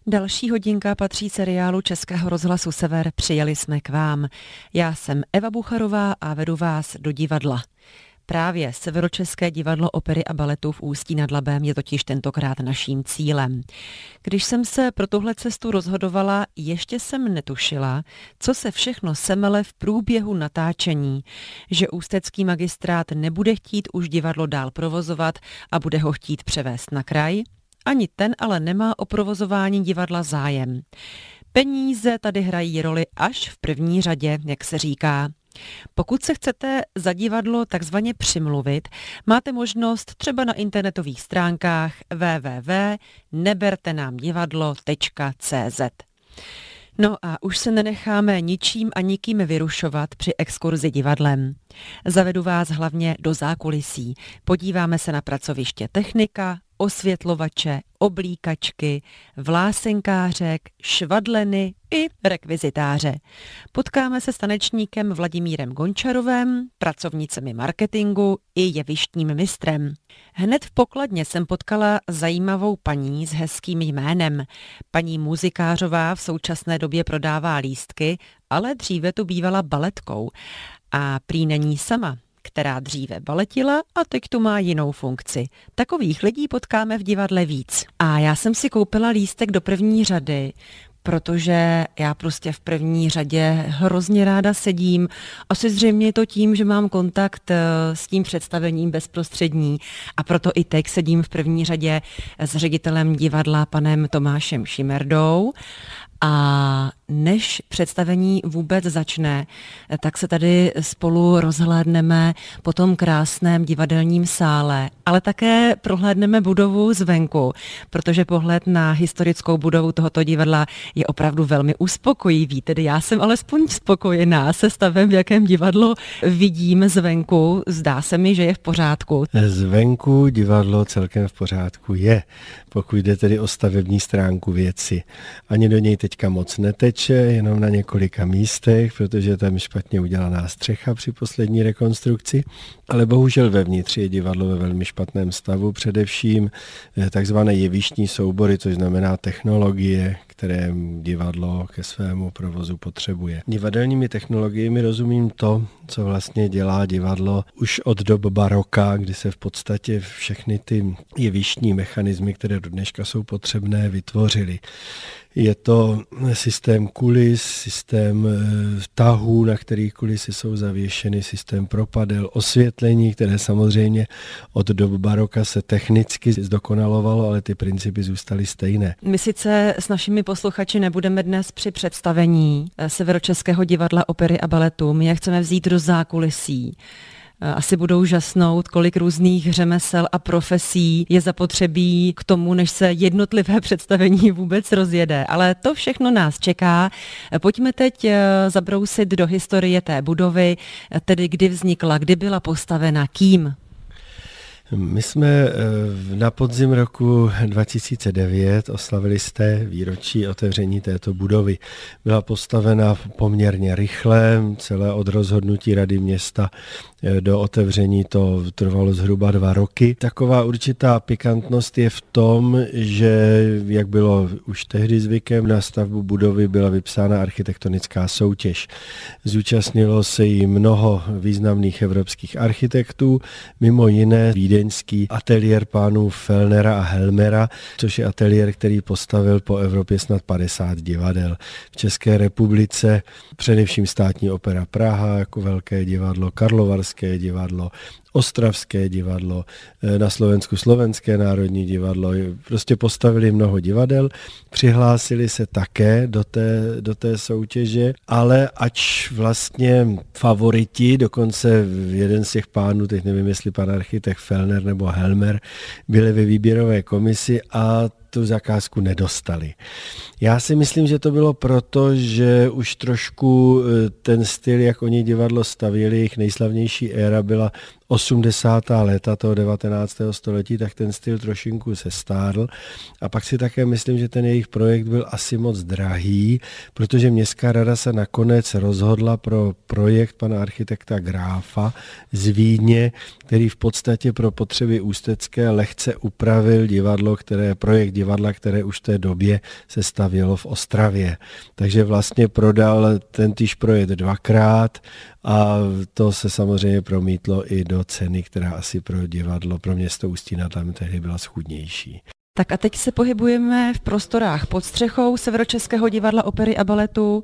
Další hodinka patří seriálu Českého rozhlasu Sever Přijeli jsme k vám. Já jsem Eva Bucharová a vedu vás do divadla. Právě Severočeské divadlo opery a baletu v Ústí nad Labem je totiž tentokrát naším cílem. Když jsem se pro tuhle cestu rozhodovala, ještě jsem netušila, co se všechno semele v průběhu natáčení, že ústecký magistrát nebude chtít už divadlo dál provozovat a bude ho chtít převést na kraj. Ani ten ale nemá o provozování divadla zájem. Peníze tady hrají roli až v první řadě, jak se říká. Pokud se chcete za divadlo takzvaně přimluvit, máte možnost třeba na internetových stránkách www.nebertenamdivadlo.cz. No a už se nenecháme ničím a nikým vyrušovat při exkurzi divadlem. Zavedu vás hlavně do zákulisí. Podíváme se na pracoviště technika, osvětlovače, oblíkačky, vlásenkářek, švadleny i rekvizitáře. Potkáme se s tanečníkem Vladimírem Gončarovem, pracovnicemi marketingu i jevištním mistrem. Hned v pokladně jsem potkala zajímavou paní s hezkým jménem. Paní Muzikářová v současné době prodává lístky, ale dříve tu bývala baletkou. A prý není sama, která dříve baletila a teď tu má jinou funkci. Takových lidí potkáme v divadle víc. A já jsem si koupila lístek do první řady, protože já prostě v první řadě hrozně ráda sedím. Asi zřejmě je to tím, že mám kontakt s tím představením bezprostřední a proto i teď sedím v první řadě s ředitelem divadla panem Tomášem Šimerdou. A než představení vůbec začne, tak se tady spolu rozhlédneme po tom krásném divadelním sále, ale také prohlédneme budovu zvenku, protože pohled na historickou budovu tohoto divadla je opravdu velmi uspokojivý. Tedy já jsem alespoň spokojená se stavem, v jakém divadlo vidím zvenku. Zdá se mi, že je v pořádku. Zvenku divadlo celkem v pořádku je, pokud jde tedy o stavební stránku věci. Ani do něj teďka moc neteče, jenom na několika místech, protože tam je špatně udělaná střecha při poslední rekonstrukci, ale bohužel vevnitř je divadlo ve velmi špatném stavu, především takzvané jevištní soubory, což znamená technologie, které divadlo ke svému provozu potřebuje. Divadelními technologiemi rozumím to, co vlastně dělá divadlo už od dob baroka, kdy se v podstatě všechny ty jevištní mechanismy, které do dneška jsou potřebné, vytvořily. Je to systém kulis, systém tahů, na kterých kulisy jsou zavěšeny, systém propadel, osvětlení, které samozřejmě od dob baroka se technicky zdokonalovalo, ale ty principy zůstaly stejné. My sice s našimi posluchači nebudeme dnes při představení Severočeského divadla opery a baletu. My je chceme vzít do zákulisí. Asi budou žasnout, kolik různých řemesel a profesí je zapotřebí k tomu, než se jednotlivé představení vůbec rozjede. Ale to všechno nás čeká. Pojďme teď zabrousit do historie té budovy, tedy kdy vznikla, kdy byla postavena, kým. My jsme na podzim roku 2009 oslavili 100. výročí otevření této budovy. Byla postavena poměrně rychle, celé od rozhodnutí Rady města do otevření to trvalo zhruba 2 roky. Taková určitá pikantnost je v tom, že jak bylo už tehdy zvykem, na stavbu budovy byla vypsána architektonická soutěž. Zúčastnilo se jí mnoho významných evropských architektů, mimo jiné vídeňský ateliér pánů Fellnera a Helmera, což je ateliér, který postavil po Evropě snad 50 divadel. V České republice především Státní opera Praha jako velké divadlo, Karlovarské divadlo, Ostravské divadlo, na Slovensku Slovenské národní divadlo, prostě postavili mnoho divadel, přihlásili se také do té soutěže, ale ač vlastně favoriti, dokonce jeden z těch pánů, teď nevím, jestli pan architekt Fellner nebo Helmer, byli ve výběrové komisi a tu zakázku nedostali. Já si myslím, že to bylo proto, že už trošku ten styl, jak oni divadlo stavěli, jejich nejslavnější éra byla 80. léta toho 19. století, tak ten styl trošinku sestárl. A pak si také myslím, že ten jejich projekt byl asi moc drahý, protože Městská rada se nakonec rozhodla pro projekt pana architekta Gráfa z Vídně, který v podstatě pro potřeby ústecké lehce upravil projekt divadla, které už v té době se stavělo v Ostravě. Takže vlastně prodal tentýž projekt dvakrát a to se samozřejmě promítlo i do ceny, která asi pro divadlo, pro město Ústí nad Labem tehdy byla schůdnější. Tak a teď se pohybujeme v prostorách pod střechou Severočeského divadla opery a baletu.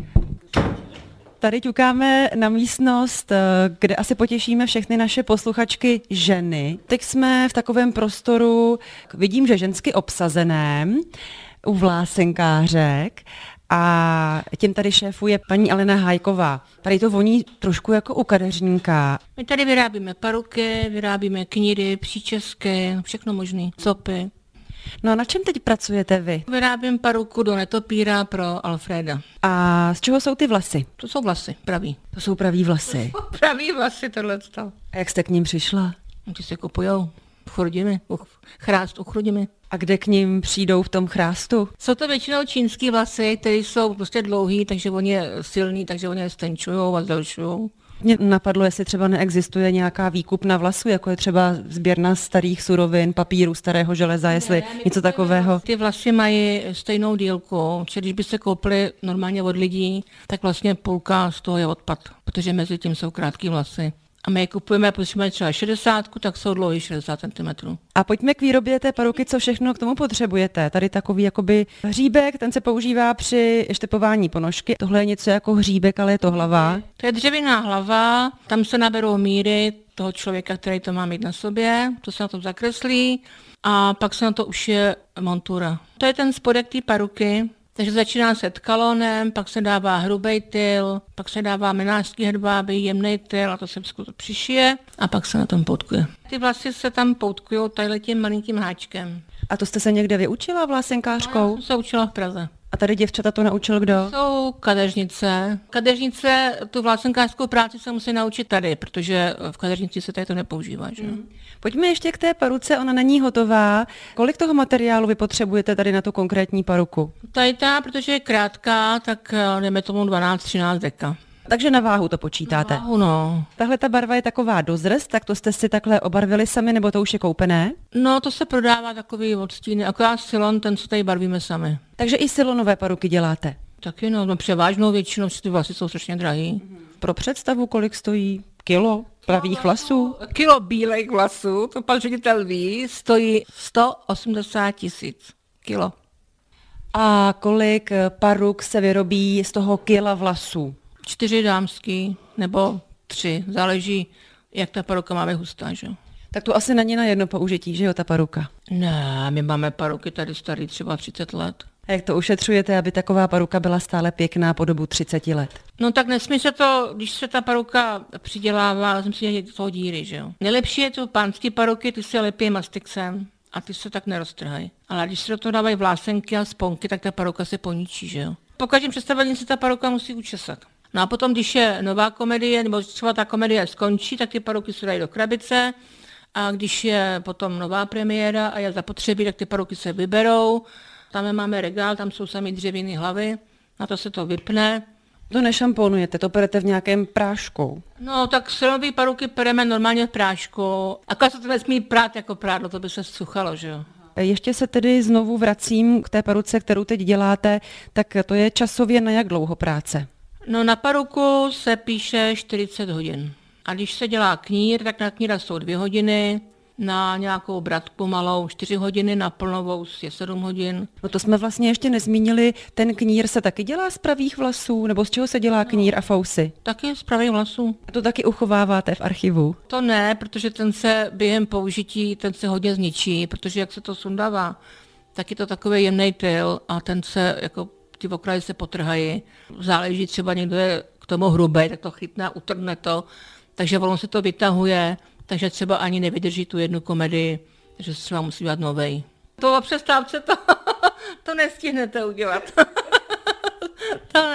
Tady ťukáme na místnost, kde asi potěšíme všechny naše posluchačky ženy. Teď jsme v takovém prostoru, vidím, že žensky obsazeném, u vlásenkářek a tím tady šéfuje paní Alena Hájková. Tady to voní trošku jako u kadeřníka. My tady vyrábíme paruky, vyrábíme kníry, příčesky, všechno možné, copy. No a na čem teď pracujete vy? Vyrábím paruku do netopíra pro Alfreda. A z čeho jsou ty vlasy? To jsou vlasy, pravý. To jsou pravý vlasy. Pravý vlasy, tohleto. A jak jste k ním přišla? Ty se kupujou v Chrudimi, chrást u Chrudimi. A kde k ním přijdou v tom chrástu? Jsou to většinou čínský vlasy, které jsou prostě dlouhý, takže oni je silný, takže oni je stenčujou a zdelšujou. Mě napadlo, jestli třeba neexistuje nějaká výkupna vlasu, jako je třeba sběrna starých surovin, papíru, starého železa, jestli něco takového. Ty vlasy mají stejnou dílku, čili když by se koupily normálně od lidí, tak vlastně půlka z toho je odpad, protože mezi tím jsou krátký vlasy. A my je kupujeme, protože máme třeba 60, tak jsou dlouhý 60 cm. A pojďme k výrobě té paruky, co všechno k tomu potřebujete. Tady takový jakoby hříbek, ten se používá při štepování ponožky. Tohle je něco jako hříbek, ale je to hlava. To je dřevěná hlava, tam se naberou míry toho člověka, který to má mít na sobě, to se na tom zakreslí a pak se na to ušije montura. To je ten spodek té paruky. Takže začíná se tkalonem, pak se dává hrubý tyl, pak se dává menářský hedvábí, jemný tyl a to se přišije a pak se na tom poutkuje. Ty vlasy se tam poutkujou tím malinkým háčkem. A to jste se někde vyučila vlásenkářkou? Já jsem se učila v Praze. A tady děvčata to naučil kdo? Jsou kadeřnice. Kadeřnice tu vlásenkářskou práci se musí naučit tady, protože v kadeřnici se tady to nepoužívá. Že? Pojďme ještě k té paruce, ona není hotová. Kolik toho materiálu vy potřebujete tady na tu konkrétní paruku? Tady protože je krátká, tak jdeme tomu 12-13 deka. Takže na váhu to počítáte? Na váhu, no. Tahle ta barva je taková dozrst, tak to jste si takhle obarvili sami, nebo to už je koupené? No, to se prodává takový odstíny, akorát silon, ten co tady barvíme sami. Takže i silonové paruky děláte? Taky no převážnou většinou, ty vlasy jsou strašně drahý. Pro představu, kolik stojí kilo pravých vlasů? Kilo bílejch vlasů, to pan ředitel ví, stojí 180 000 kilo. A kolik paruk se vyrobí z toho kila vlasů? 4 dámský nebo 3, záleží, jak ta paruka má být hustá, že? Tak to asi není na jedno použití, že jo, ta paruka? Ne, my máme paruky tady starý třeba 30 let. A jak to ušetřujete, aby taková paruka byla stále pěkná po dobu 30 let? No tak nesmí se to, když se ta paruka přidělává, myslím si, že je to díry, že jo. Nejlepší je to pánský paruky, ty se lepí mastixem a ty se tak neroztrhají. Ale když se do toho dávají vlásenky a sponky, tak ta paruka se poničí, že jo. Po každém představení se ta paruka musí učesat. No a potom, když je nová komedie, nebo třeba ta komedie skončí, tak ty paruky se dají do krabice a když je potom nová premiéra a je zapotřebí, tak ty paruky se vyberou. Tam máme regál, tam jsou sami dřevěné hlavy, na to se to vypne. To nešamponujete, to perete v nějakém prášku. No tak silové paruky pereme normálně v prášku, akorát se to nesmí prát jako prádlo, to by se suchalo, že jo. Ještě se tedy znovu vracím k té paruce, kterou teď děláte, tak to je časově na jak dlouho práce? No na paruku se píše 40 hodin. A když se dělá knír, tak na kníra jsou 2 hodiny, na nějakou bratku malou 4 hodiny, na plnovou je 7 hodin. No to jsme vlastně ještě nezmínili, ten knír se taky dělá z pravých vlasů, nebo z čeho se dělá knír a fousy? Taky z pravých vlasů. A to taky uchováváte v archivu? To ne, protože ten se během použití, ten se hodně zničí, protože jak se to sundává, tak je to takový jemný tyl a ten se jako ty okraje se potrhají. Záleží třeba někdo je k tomu hrubý, tak to chytne a utrhne to, takže ono se to vytahuje, takže třeba ani nevydrží tu jednu komedii, takže se třeba musí dělat novej. To o přestávce to nestihnete udělat. To ne.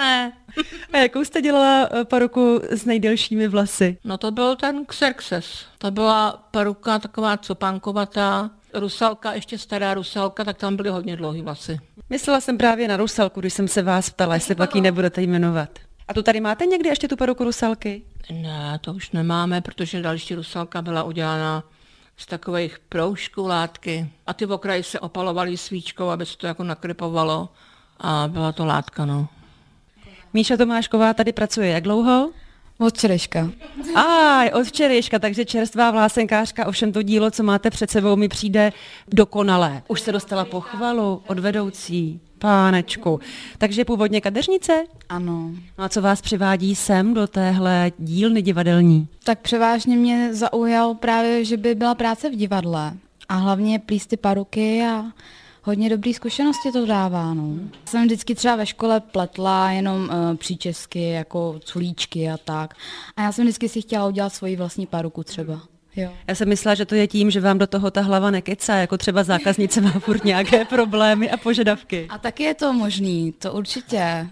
A jakou jste dělala paruku s nejdelšími vlasy? No to byl ten Xerxes. To byla paruka taková copánkovatá, Rusalka, ještě stará Rusalka, tak tam byly hodně dlouhý vlasy. Myslela jsem právě na Rusalku, když jsem se vás ptala, jestli pak ji nebudete jmenovat. A tu tady máte někdy ještě tu paruku Rusalky? Ne, to už nemáme, protože další Rusalka byla udělána z takových proužků látky. A ty okraji se opalovaly svíčkou, aby se to jako nakrypovalo. A byla to látka, no. Míša Tomášková tady pracuje jak dlouho? Od včerejška. Od včerejška, takže čerstvá vlásenkářka, ovšem to dílo, co máte před sebou, mi přijde dokonalé. Už se dostala pochvalu od vedoucí, pánečku. Takže původně kadeřnice? Ano. No a co vás přivádí sem do téhle dílny divadelní? Tak převážně mě zaujal právě, že by byla práce v divadle. A hlavně plíst ty paruky a hodně dobrý zkušenosti to dává. No. Jsem vždycky třeba ve škole pletla jenom příčesky, jako culíčky a tak. A já jsem vždycky si chtěla udělat svoji vlastní paruku třeba. Jo. Já jsem myslela, že to je tím, že vám do toho ta hlava nekecá, jako třeba zákaznice má furt nějaké problémy a požadavky. A taky je to možný, to určitě.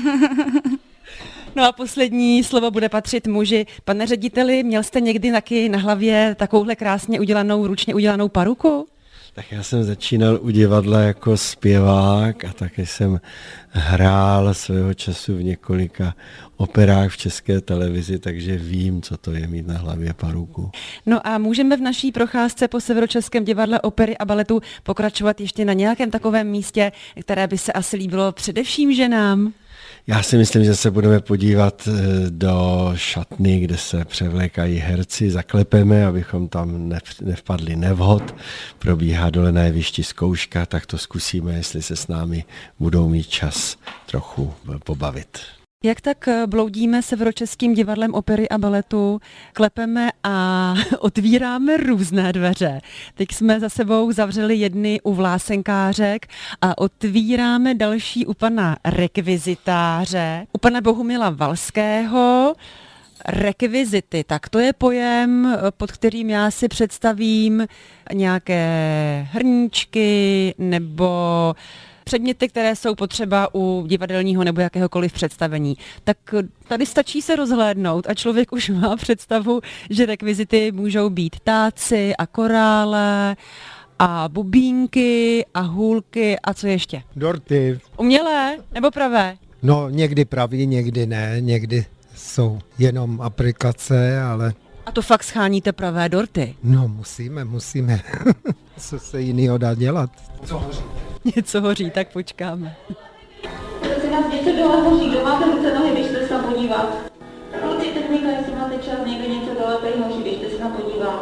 No a poslední slovo bude patřit muži. Pane řediteli, měl jste někdy taky na hlavě takovouhle krásně udělanou, ručně udělanou paruku? Tak já jsem začínal u divadla jako zpěvák a taky jsem hrál svého času v několika operách v České televizi, takže vím, co to je mít na hlavě paruku. No a můžeme v naší procházce po Severočeském divadle opery a baletu pokračovat ještě na nějakém takovém místě, které by se asi líbilo především ženám? Já si myslím, že se budeme podívat do šatny, kde se převlékají herci, zaklepeme, abychom tam nevpadli nevhod. Probíhá dole na jevišti zkouška, tak to zkusíme, jestli se s námi budou mít čas trochu pobavit. Jak tak bloudíme Severočeským divadlem opery a baletu, klepeme a otvíráme různé dveře. Teď jsme za sebou zavřeli jedny u vlásenkářek a otvíráme další u pana rekvizitáře, u pana Bohumila Valského. Rekvizity, tak to je pojem, pod kterým já si představím nějaké hrníčky nebo předměty, které jsou potřeba u divadelního nebo jakéhokoliv představení. Tak tady stačí se rozhlédnout a člověk už má představu, že rekvizity můžou být táci a korále a bubínky a hůlky a co ještě? Dorty. Umělé nebo pravé? No někdy pravý, někdy ne, někdy jsou jenom aplikace, ale... A to fakt scháníte pravé dorty? No musíme. Co se jinýho dá dělat? Co hoří? Něco hoří, tak počkáme. Prosím vás, něco dole hoří, kdo máte ruce nohy, běžte se tam podívat. Kluci, technika, jestli máte čas, někde něco dole tady hoří, běžte se tam podívat.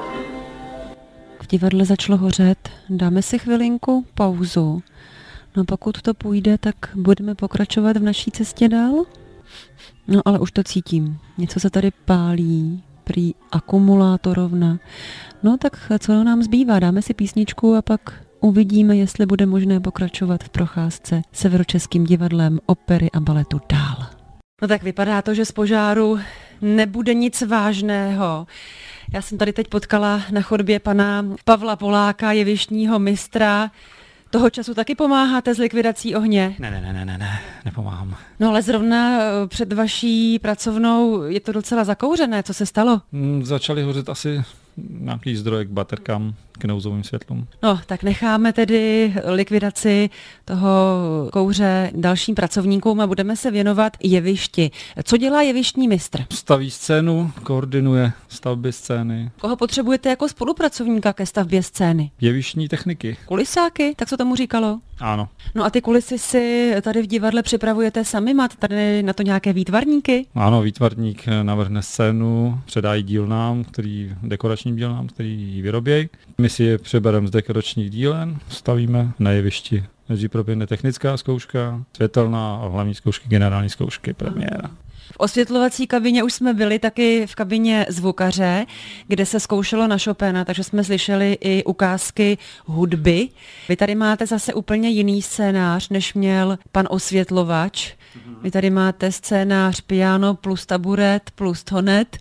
V divadle začalo hořet, dáme si chvilinku pauzu. No pokud to půjde, tak budeme pokračovat v naší cestě dál. No ale už to cítím, něco se tady pálí, prý akumulátorovna. No tak co nám zbývá, dáme si písničku a pak uvidíme, jestli bude možné pokračovat v procházce Severočeským divadlem opery a baletu dál. No tak vypadá to, že z požáru nebude nic vážného. Já jsem tady teď potkala na chodbě pana Pavla Poláka, jevištního mistra. Toho času taky pomáháte s likvidací ohně? Ne, nepomáhám. No ale zrovna před vaší pracovnou je to docela zakouřené. Co se stalo? Začaly hořet asi nějaký zdroj k baterkám, k nouzovým světlům. No, tak necháme tedy likvidaci toho kouře dalším pracovníkům a budeme se věnovat jevišti. Co dělá jevištní mistr? Staví scénu, koordinuje stavby scény. Koho potřebujete jako spolupracovníka ke stavbě scény? Jevištní techniky. Kulisáky, tak co tomu říkalo? Ano. No a ty kulisy si tady v divadle připravujete sami? Máte tady na to nějaké výtvarníky? Ano, výtvarník navrhne scénu, předá ji dílnám, dekoračním dílnám, který ji vyrobějí. My si je přebereme z dekoračních dílen, stavíme na jevišti. Nejdřív proběhne technická zkouška, světelná a hlavní zkoušky, generální zkoušky, premiéra. V osvětlovací kabině už jsme byli taky v kabině zvukaře, kde se zkoušelo na Chopina, takže jsme slyšeli i ukázky hudby. Vy tady máte zase úplně jiný scénář, než měl pan osvětlovač. Vy tady máte scénář piano plus taburet plus tonet,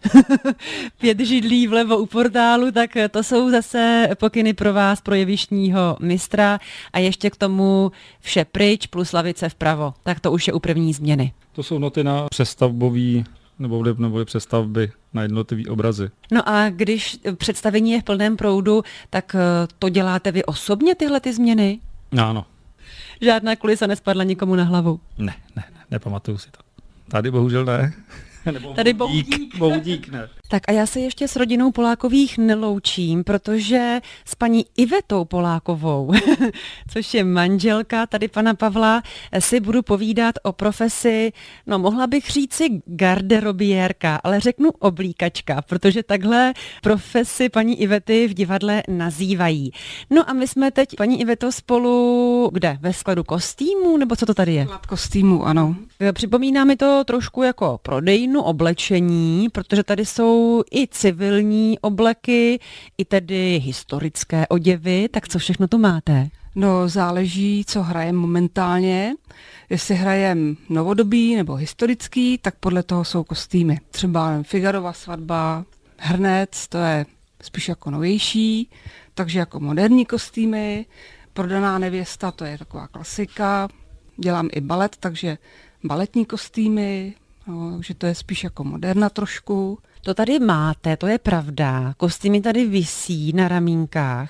5 židlí vlevo u portálu, tak to jsou zase pokyny pro vás, pro jevištního mistra a ještě k tomu vše pryč plus lavice vpravo. Tak to už je u první změny. To jsou noty na přestavbový nebo přestavby na jednotlivý obrazy. No a když představení je v plném proudu, tak to děláte vy osobně tyhle ty změny? Ano. Žádná kulisa nespadla nikomu na hlavu? Ne, nepamatuju si to. Tady bohužel ne. Nebo tady boudík ne. Tak a já se ještě s rodinou Polákových neloučím, protože s paní Ivetou Polákovou, což je manželka tady pana Pavla, si budu povídat o profesi, no mohla bych říci garderobiérka, ale řeknu oblíkačka, protože takhle profesi paní Ivety v divadle nazývají. No a my jsme teď, paní Iveto, spolu kde? Ve skladu kostýmů, nebo co to tady je? Sklad kostýmů, ano. Připomíná mi to trošku jako prodejnu oblečení, protože tady jsou i civilní obleky, i tedy historické oděvy, tak co všechno tu máte? No záleží, co hrajem momentálně. Jestli hrajem novodobý nebo historický, tak podle toho jsou kostýmy. Třeba Figarova svatba, Hrnec, to je spíš jako novější, takže jako moderní kostýmy. Prodaná nevěsta, to je taková klasika. Dělám i balet, takže baletní kostýmy, no, takže to je spíš jako moderna trošku. To tady máte, to je pravda. Kostýmy tady visí na ramínkách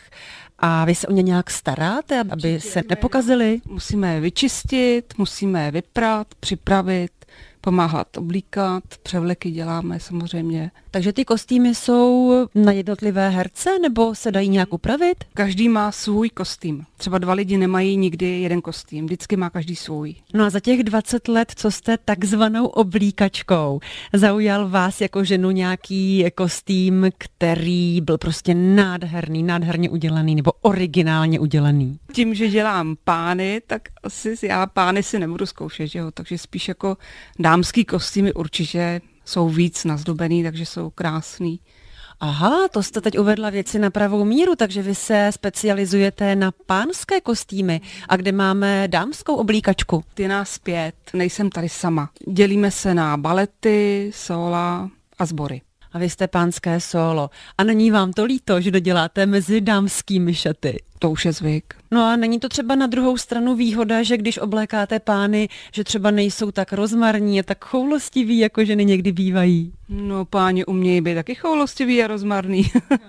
a vy se o ně nějak staráte, aby se nepokazily? Musíme je vyčistit, musíme je vyprat, připravit, pomáhat oblíkat, převleky děláme samozřejmě. Takže ty kostýmy jsou na jednotlivé herce nebo se dají nějak upravit? Každý má svůj kostým. Třeba 2 lidi nemají nikdy jeden kostým, vždycky má každý svůj. No a za těch 20 let, co jste takzvanou oblíkačkou, zaujal vás jako ženu nějaký kostým, který byl prostě nádherný, nádherně udělaný nebo originálně udělaný? Tím, že dělám pány, tak asi já pány si nebudu zkoušet, že jo? Takže spíš jako dámský kostýmy určitě jsou víc nazdobený, takže jsou krásný. Aha, to jste teď uvedla věci na pravou míru, takže vy se specializujete na pánské kostýmy. A kde máme dámskou oblíkačku? Ty nás 5, nejsem tady sama. Dělíme se na balety, sóla a sbory. A vy jste pánské sólo. A není vám to líto, že doděláte mezi dámskými šaty? To už je zvyk. No a není to třeba na druhou stranu výhoda, že když oblékáte pány, že třeba nejsou tak rozmarní a tak choulostiví, jako ženy někdy bývají? No páni umějí být taky choulostiví a rozmarný.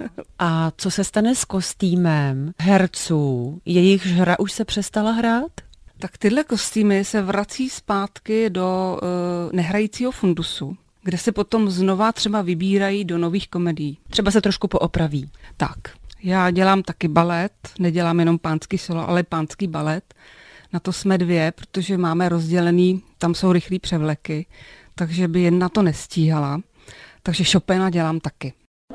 A co se stane s kostýmem herců? Jejich hra už se přestala hrát? Tak tyhle kostýmy se vrací zpátky do nehrajícího fundusu, kde se potom znova třeba vybírají do nových komedií. Třeba se trošku poopraví. Tak, já dělám taky balet, nedělám jenom pánský solo, ale pánský balet. Na to jsme 2, protože máme rozdělený, tam jsou rychlý převleky, takže by jedna to nestíhala. Takže Chopina dělám taky.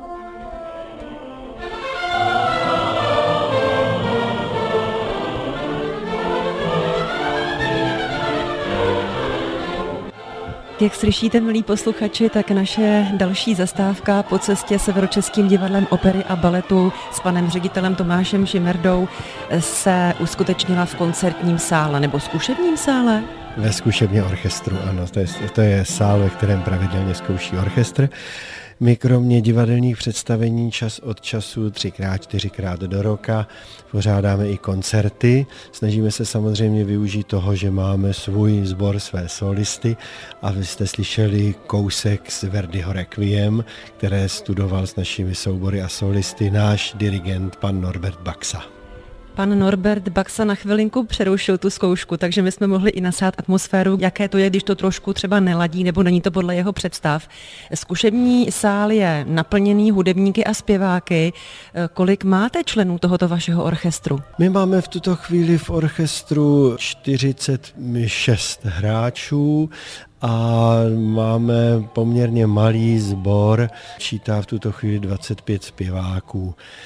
Jak slyšíte, milí posluchači, tak naše další zastávka po cestě Severočeským divadlem opery a baletu s panem ředitelem Tomášem Šimerdou se uskutečnila v koncertním sále nebo zkušebním sále? Ve zkušebně orchestru, ano. To je sál, ve kterém pravidelně zkouší orchestr. My kromě divadelních představení čas od času 3x, 4x do roka pořádáme i koncerty. Snažíme se samozřejmě využít toho, že máme svůj sbor, své solisty a vy jste slyšeli kousek z Verdiho Requiem, které studoval s našimi soubory a solisty náš dirigent pan Norbert Baxa. Pan Norbert Baxa na chvilinku přerušil tu zkoušku, takže my jsme mohli i nasát atmosféru, jaké to je, když to trošku třeba neladí, nebo není to podle jeho představ. Zkušební sál je naplněný hudebníky a zpěváky. Kolik máte členů tohoto vašeho orchestru? My máme v tuto chvíli v orchestru 46 hráčů a máme poměrně malý sbor, čítá v tuto chvíli 25 zpěváků.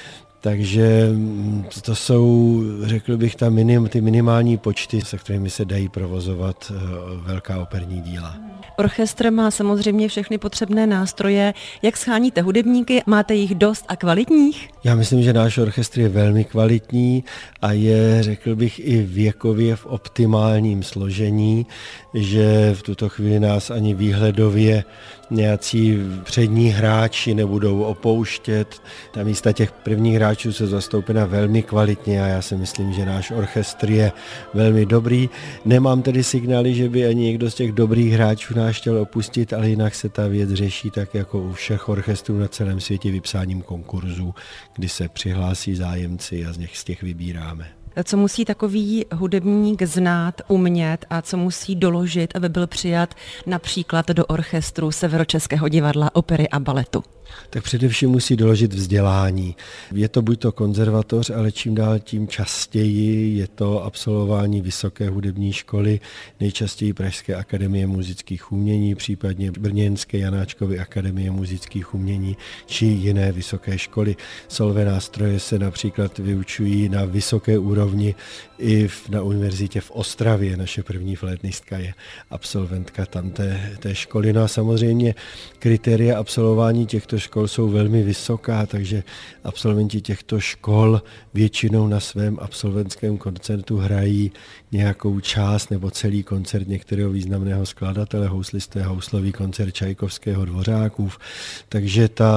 Takže to jsou, řekl bych, ty minimální počty, se kterými se dají provozovat velká operní díla. Orchestr má samozřejmě všechny potřebné nástroje. Jak sháníte hudebníky? Máte jich dost a kvalitních? Já myslím, že náš orchestr je velmi kvalitní a je, řekl bych, i věkově v optimálním složení, že v tuto chvíli nás ani výhledově nějací přední hráči nebudou opouštět. Ta místa těch prvních hráčů se zastoupena velmi kvalitně a já si myslím, že náš orchestr je velmi dobrý. Nemám tedy signály, že by ani někdo z těch dobrých hráčů nás chtěl opustit, ale jinak se ta věc řeší tak jako u všech orchestrů na celém světě vypsáním konkurzů, kdy se přihlásí zájemci a z těch vybíráme. Co musí takový hudebník znát, umět a co musí doložit, aby byl přijat například do orchestru Severočeského divadla opery a baletu? Tak především musí doložit vzdělání. Je to buď to konzervatoř, ale čím dál tím častěji je to absolvování vysoké hudební školy, nejčastěji Pražské akademie múzických umění, případně Brněnské Janáčkovy akademie múzických umění či jiné vysoké školy. Solové nástroje se například vyučují na vysoké úrovni i na univerzitě v Ostravě. Naše první flétnistka je absolventka té školy. No a samozřejmě kritéria absolvování těchto škol jsou velmi vysoká, takže absolventi těchto škol většinou na svém absolventském koncertu hrají nějakou část nebo celý koncert některého významného skladatele, houslisté, houslový koncert Čajkovského, Dvořákův. Takže ta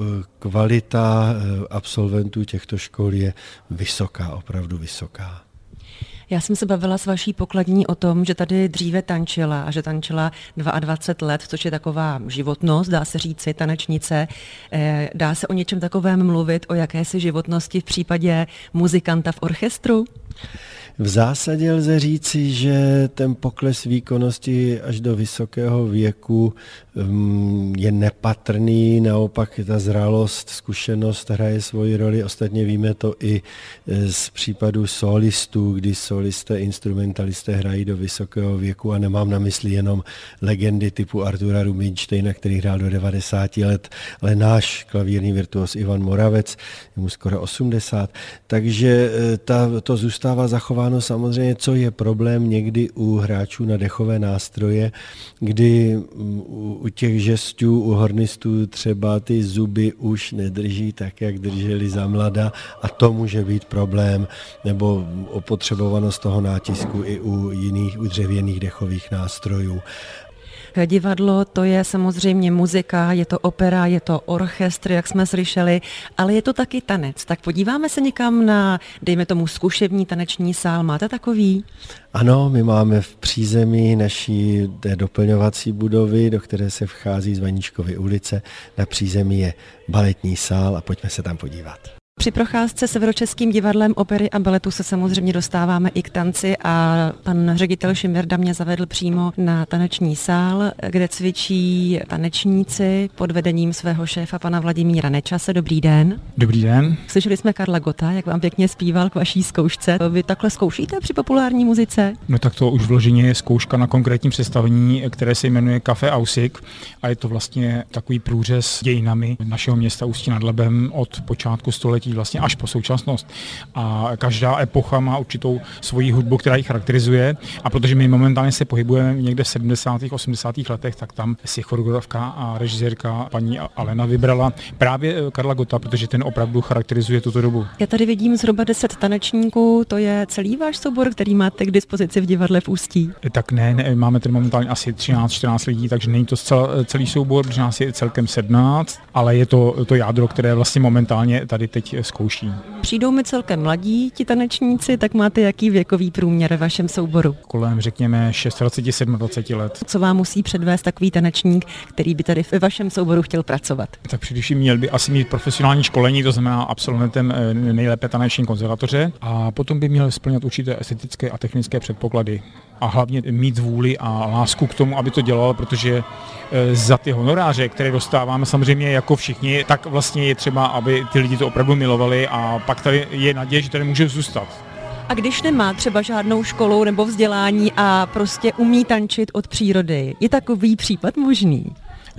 kvalita absolventů těchto škol je vysoká, opravdu vysoká. Já jsem se bavila s vaší pokladní o tom, že tady dříve tančila a že tančila 22 let, což je taková životnost, dá se říci, tanečnice. Dá se o něčem takovém mluvit, o jakési životnosti v případě muzikanta v orchestru? V zásadě lze říci, že ten pokles výkonnosti až do vysokého věku je nepatrný, naopak ta zralost, zkušenost hraje svoji roli. Ostatně víme to i z případu solistů, kdy solisté, instrumentalisté hrají do vysokého věku a nemám na mysli jenom legendy typu Artura Rubinsteina, který hrál do 90 let, ale náš klavírní virtuos Ivan Moravec, je mu skoro 80, takže to zůstává zachováno. Samozřejmě, co je problém někdy u hráčů na dechové nástroje, kdy u těch žestů, u hornistů třeba ty zuby už nedrží tak, jak drželi za mlada a to může být problém, nebo opotřebovanost toho nátisku i u dřevěných dechových nástrojů. Divadlo, to je samozřejmě muzika, je to opera, je to orchestr, jak jsme slyšeli, ale je to taky tanec. Tak podíváme se někam na, dejme tomu, zkušební taneční sál. Máte takový? Ano, my máme v přízemí naší té doplňovací budovy, do které se vchází z Vaníčkovy ulice. Na přízemí je baletní sál a pojďme se tam podívat. Při procházce Severočeským divadlem opery a baletu se samozřejmě dostáváme i k tanci a pan ředitel Šimirda mě zavedl přímo na taneční sál, kde cvičí tanečníci pod vedením svého šéfa pana Vladimíra Nečase. Dobrý den. Dobrý den. Slyšeli jsme Karla Gotta, jak vám pěkně zpíval k vaší zkoušce. Vy takhle zkoušíte při populární muzice? No tak to už vloženě je zkouška na konkrétním představení, které se jmenuje Café Ausik a je to vlastně takový průřez dějinami našeho města Ústí nad Labem od počátku století vlastně až po současnost. A každá epocha má určitou svoji hudbu, která ji charakterizuje. A protože my momentálně se pohybujeme někde v 70. 80. letech, tak tam si choreografka a režisérka paní Alena vybrala právě Karla Gotta, protože ten opravdu charakterizuje tuto dobu. Já tady vidím zhruba 10 tanečníků, to je celý váš soubor, který máte k dispozici v divadle v Ústí? Tak ne, máme tady momentálně asi 13-14 lidí, takže není to celý soubor, protože nás je celkem 17, ale je to jádro, které vlastně momentálně tady teď zkouší. Přijdou mi celkem mladí ti tanečníci, tak máte jaký věkový průměr ve vašem souboru? Kolem, řekněme, 26-27 let. Co vám musí předvést takový tanečník, který by tady ve vašem souboru chtěl pracovat? Tak především měl by asi mít profesionální školení, to znamená absolventem nejlépe taneční konzervatoře a potom by měl splňat určité estetické a technické předpoklady. A hlavně mít vůli a lásku k tomu, aby to dělal, protože za ty honoráře, které dostáváme samozřejmě jako všichni, tak vlastně je třeba, aby ty lidi to opravdu milovali a pak tady je naděje, že tady může zůstat. A když nemá třeba žádnou školu nebo vzdělání a prostě umí tančit od přírody, je takový případ možný?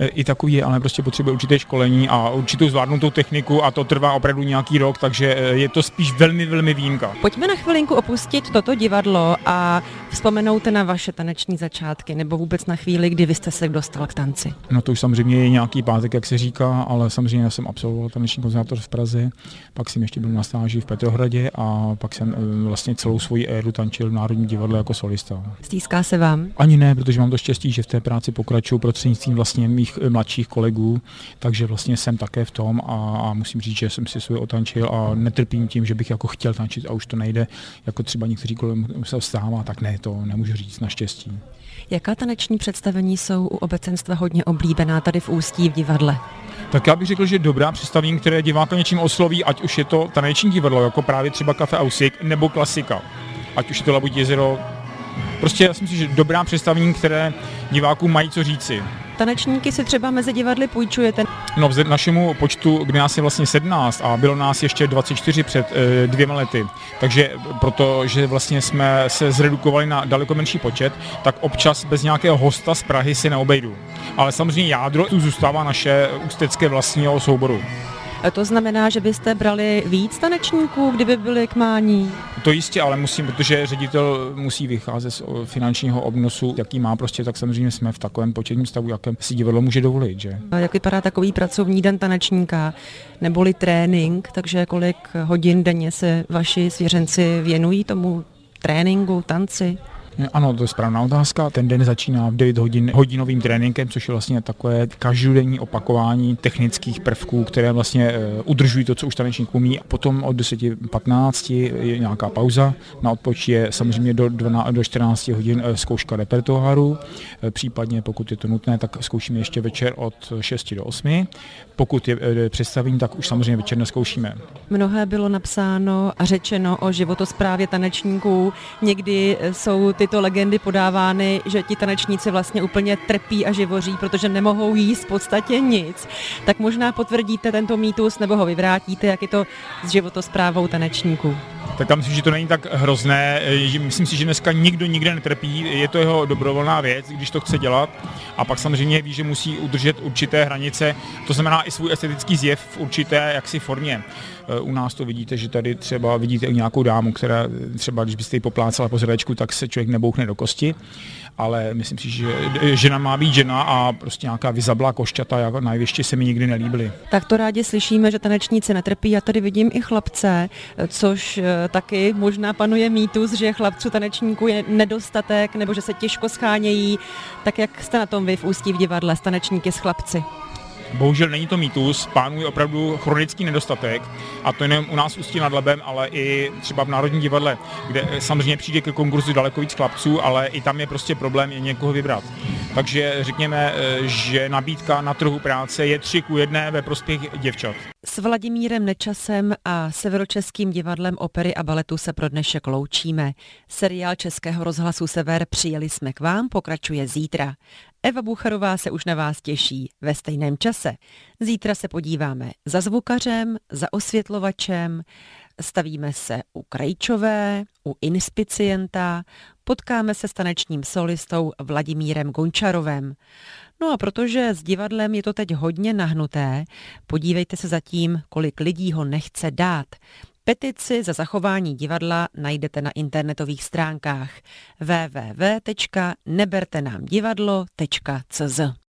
i takový je, ale prostě potřebuje určité školení a určitou zvládnutou techniku a to trvá opravdu nějaký rok, takže je to spíš velmi, velmi výjimka. Pojďme na chvilinku opustit toto divadlo a vzpomenout na vaše taneční začátky, nebo vůbec na chvíli, kdy vy jste se dostal k tanci. No to už samozřejmě je nějaký pátek, jak se říká, ale samozřejmě já jsem absolvoval taneční konzervatoř v Praze, pak jsem ještě byl na stáži v Petrohradě a pak jsem vlastně celou svoji éru tančil v Národním divadle jako solista. Stýská se vám? Ani ne, protože mám to štěstí, že v té práci pokračuju prostřednictvím vlastně mých mladších kolegů, takže vlastně jsem také v tom a musím říct, že jsem si svůj otančil a netrpím tím, že bych jako chtěl tančit a už to nejde, jako třeba někteří kolem se vstává, tak ne, to nemůžu říct naštěstí. Jaká taneční představení jsou u obecenstva hodně oblíbená tady v Ústí v divadle? Tak já bych řekl, že dobrá představení, které diváka něčím osloví, ať už je to taneční divadlo, jako právě třeba Café Ausik, nebo klasika, ať už je to Labuť jezero. Prostě já si myslím, že dobrá představení, které divákům mají co říci. Tanečníky si třeba mezi divadly půjčujete? No vzhledem našemu počtu, kdy nás je vlastně 17 a bylo nás ještě 24 před 2 lety, takže protože vlastně jsme se zredukovali na daleko menší počet, tak občas bez nějakého hosta z Prahy si neobejdu. Ale samozřejmě jádro tu zůstává naše ústecké vlastního souboru. A to znamená, že byste brali víc tanečníků, kdyby byli k mání? To jistě, ale musím, protože ředitel musí vycházet z finančního obnosu, jaký má prostě, tak samozřejmě jsme v takovém početním stavu, jakém si divadlo může dovolit, že? A jak vypadá takový pracovní den tanečníka, neboli trénink, takže kolik hodin denně se vaši svěřenci věnují tomu tréninku, tanci? Ano, to je správná otázka. Ten den začíná v 9 hodin hodinovým tréninkem, což je vlastně takové každodenní opakování technických prvků, které vlastně udržují to, co už tanečník umí. Potom od 10:15 je nějaká pauza. Na odpočí je samozřejmě do 14 hodin zkouška repertoáru. Případně, pokud je to nutné, tak zkoušíme ještě večer od 6 do 8. Pokud je představení, tak už samozřejmě večer nezkoušíme. Mnohé bylo napsáno a řečeno o životosprávě tanečníků. Někdy jsou tyto legendy podávány, že ti tanečníci vlastně úplně trpí a živoří, protože nemohou jíst v podstatě nic. Tak možná potvrdíte tento mýtus nebo ho vyvrátíte, jak je to s životosprávou tanečníků. Tak tam myslím, že to není tak hrozné. Myslím si, že dneska nikdo nikde netrpí. Je to jeho dobrovolná věc, když to chce dělat. A pak samozřejmě ví, že musí udržet určité hranice. To znamená i svůj estetický zjev v určité jaksi formě. U nás to vidíte, že tady třeba vidíte nějakou dámu, která třeba, když byste ji poplácala po zrečku, tak se člověk nebouchne do kosti. Ale myslím si, že žena má být žena a prostě nějaká vyzablá košťata jako na jevišti se mi nikdy nelíbily. Tak to rádi slyšíme, že tanečníci netrpí. Já tady vidím i chlapce, což taky možná panuje mýtus, že chlapců tanečníků je nedostatek nebo že se těžko schánějí. Tak jak jste na tom vy v Ústí v divadle s tanečníky s chlapci? Bohužel není to mýtus, pánuje opravdu chronický nedostatek a to nejen u nás v Ústí nad Labem, ale i třeba v Národním divadle, kde samozřejmě přijde ke konkurzu daleko víc chlapců, ale i tam je prostě problém někoho vybrat. Takže řekněme, že nabídka na trhu práce je 3:1 ve prospěch děvčat. S Vladimírem Nečasem a Severočeským divadlem opery a baletu se pro dnešek loučíme. Seriál Českého rozhlasu Sever Přijeli jsme k vám pokračuje zítra. Eva Bucharová se už na vás těší ve stejném čase. Zítra se podíváme za zvukařem, za osvětlovačem, stavíme se u Krejčové, u inspicienta, potkáme se s tanečním solistou Vladimírem Gončarovem. No a protože s divadlem je to teď hodně nahnuté, podívejte se zatím, kolik lidí ho nechce dát. Petici za zachování divadla najdete na internetových stránkách www.nebertenamdivadlo.cz.